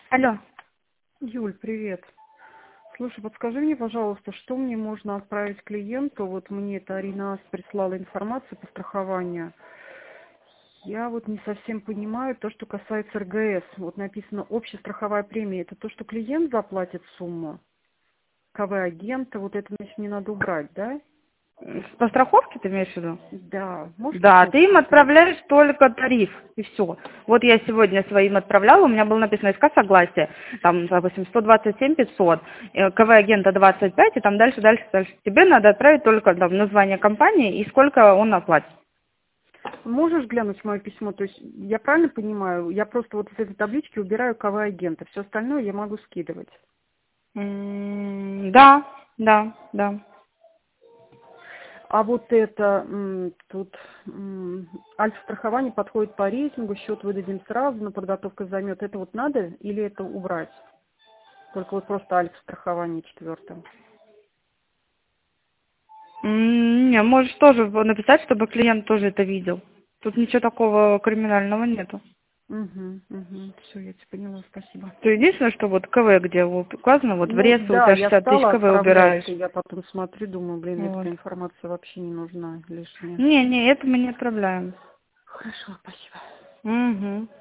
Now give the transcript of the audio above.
Алло. Юль, привет. Слушай, подскажи мне, пожалуйста, что мне можно отправить клиенту? Вот мне это Арина прислала информацию по страхованию. Я вот не совсем понимаю то, что касается РГС. Вот написано общая страховая премия. Это то, что клиент заплатит сумму? КВ-агента, вот это, значит, мне надо убрать, да? По страховке ты имеешь в виду? Да. Можешь Да, ты им посмотреть, пожалуйста? отправляешь только тариф, и все. Вот я сегодня своим отправляла, у меня было написано СК согласие, там, допустим, 127 500, КВ-агента 25, и там дальше. Тебе надо отправить только там название компании и сколько он оплатит. Можешь глянуть мое письмо? То есть я правильно понимаю? Я просто вот из этой таблички убираю КВ-агента. Все остальное я могу скидывать. Да. А вот это, тут альфа-страхование подходит по рейтингу, счет выдадим сразу, но подготовка займет. Это вот надо или это убрать? Только вот просто альфа-страхование четвертое. Не, можешь тоже написать, чтобы клиент тоже это видел. Тут ничего такого криминального нету. Угу. Все, я тебя поняла, спасибо. То единственное, что вот КВ, где вот указано, вот в Ну рейсе у да, тебя я 60 тысяч стала КВ отправлять, убираешь. и я потом смотрю, думаю, блин, мне Вот. такая информация вообще не нужна лишняя. Не, это мы не отправляем. Хорошо, спасибо. Угу.